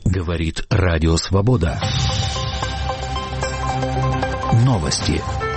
Говорит Радио Свобода. Новости.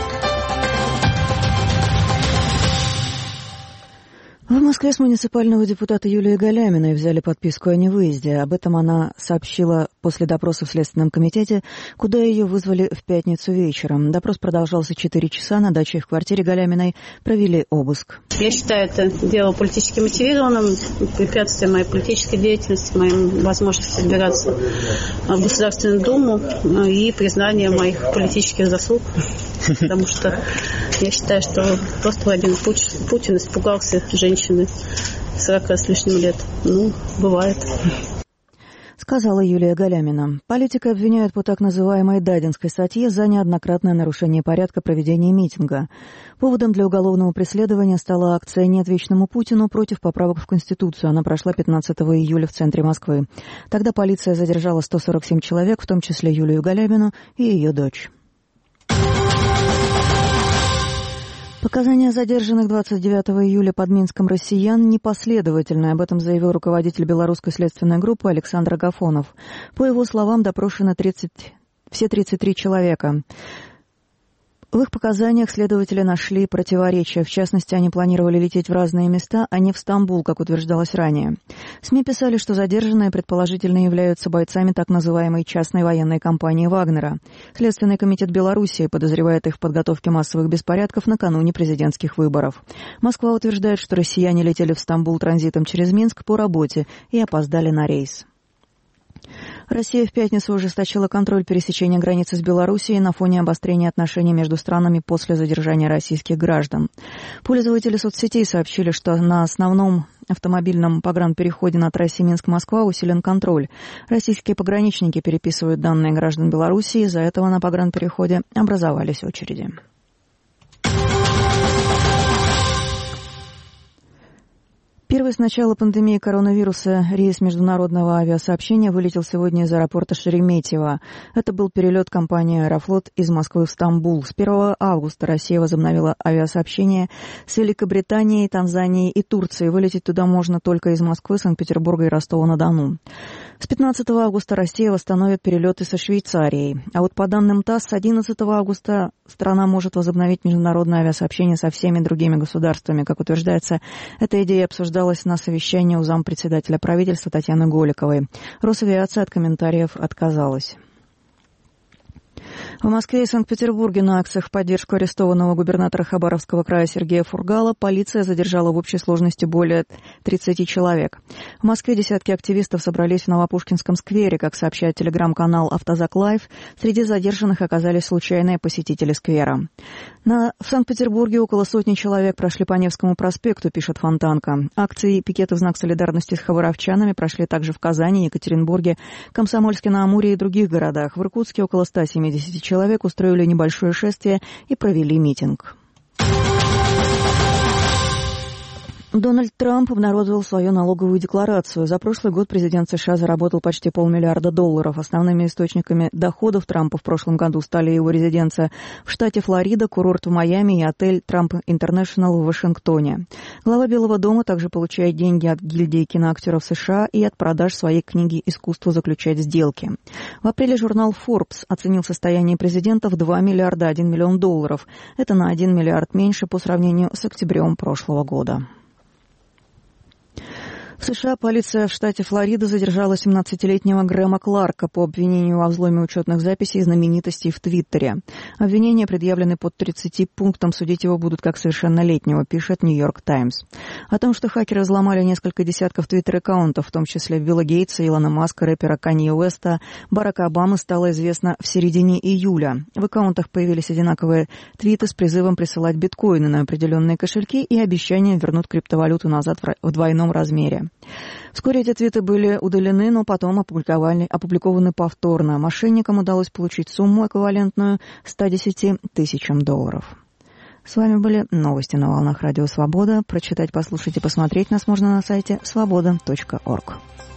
В Москве с муниципального депутата Юлии Галяминой взяли подписку о невыезде. Об этом она сообщила после допроса в Следственном комитете, куда ее вызвали в пятницу вечером. Допрос продолжался 4 часа. На даче в квартире Галяминой провели обыск. Я считаю это дело политически мотивированным, препятствие моей политической деятельности, моим возможности избираться в Государственную Думу и признание моих политических заслуг. Потому что я считаю, что просто Владимир Путин испугался женщины 40 с лишним лет. Бывает. Сказала Юлия Галямина. Политика обвиняют по так называемой Дадинской статье за неоднократное нарушение порядка проведения митинга. Поводом для уголовного преследования стала акция «Нет вечному Путину» против поправок в Конституцию. Она прошла 15 июля в центре Москвы. Тогда полиция задержала 147 человек, в том числе Юлию Галямину и ее дочь. Показания задержанных 29 июля под Минском россиян непоследовательны. Об этом заявил руководитель белорусской следственной группы Александр Агафонов. По его словам, допрошены все 33 человека. В их показаниях следователи нашли противоречия. В частности, они планировали лететь в разные места, а не в Стамбул, как утверждалось ранее. СМИ писали, что задержанные предположительно являются бойцами так называемой частной военной компании «Вагнера». Следственный комитет Белоруссии подозревает их в подготовке массовых беспорядков накануне президентских выборов. Москва утверждает, что россияне летели в Стамбул транзитом через Минск по работе и опоздали на рейс. Россия в пятницу ужесточила контроль пересечения границы с Белоруссией на фоне обострения отношений между странами после задержания российских граждан. Пользователи соцсетей сообщили, что на основном автомобильном погранпереходе на трассе Минск-Москва усилен контроль. Российские пограничники переписывают данные граждан Белоруссии, из-за этого на погранпереходе образовались очереди. Первый с начала пандемии коронавируса рейс международного авиасообщения вылетел сегодня из аэропорта Шереметьево. Это был перелет компании «Аэрофлот» из Москвы в Стамбул. С 1 августа Россия возобновила авиасообщение с Великобританией, Танзанией и Турцией. Вылететь туда можно только из Москвы, Санкт-Петербурга и Ростова-на-Дону. С 15 августа Россия восстановит перелеты со Швейцарией. А вот по данным ТАСС, с 11 августа страна может возобновить международное авиасообщение со всеми другими государствами. Как утверждается, эта идея обсуждалась на совещании у зампредседателя правительства Татьяны Голиковой. Росавиация от комментариев отказалась. В Москве и Санкт-Петербурге на акциях в поддержку арестованного губернатора Хабаровского края Сергея Фургала полиция задержала в общей сложности более 30 человек. В Москве десятки активистов собрались в Новопушкинском сквере. Как сообщает телеграм-канал «Автозак Лайв», среди задержанных оказались случайные посетители сквера. В Санкт-Петербурге около сотни человек прошли по Невскому проспекту, пишет Фонтанка. Акции и пикеты в знак солидарности с хабаровчанами прошли также в Казани, Екатеринбурге, Комсомольске-на-Амуре и других городах. В Иркутске около 170 человек устроили небольшое шествие и провели митинг. Дональд Трамп обнародовал свою налоговую декларацию. За прошлый год президент США заработал почти $500 миллиарда. Основными источниками доходов Трампа в прошлом году стали его резиденция в штате Флорида, курорт в Майами и отель «Трамп Интернешнл» в Вашингтоне. Глава Белого дома также получает деньги от гильдии киноактеров США и от продаж своей книги «Искусство заключать сделки». В апреле журнал Forbes оценил состояние президента в $2 миллиарда $1 миллион. Это на $1 миллиард меньше по сравнению с октябрем прошлого года. В США полиция в штате Флорида задержала 17-летнего Грэма Кларка по обвинению во взломе учетных записей знаменитостей в Твиттере. Обвинения предъявлены под 30 пунктам, судить его будут как совершеннолетнего, пишет «Нью-Йорк Таймс». О том, что хакеры взломали несколько десятков твиттер-аккаунтов, в том числе Билла Гейтса, Илона Маска, рэпера Канье Уэста, Барака Обамы, стало известно в середине июля. В аккаунтах появились одинаковые твиты с призывом присылать биткоины на определенные кошельки и обещанием вернуть криптовалюту назад в двойном размере. Вскоре эти твиты были удалены, но потом опубликованы повторно. Мошенникам удалось получить сумму, эквивалентную $110 тысячам. С вами были новости на волнах Радио Свобода. Прочитать, послушать и посмотреть нас можно на сайте svoboda.org.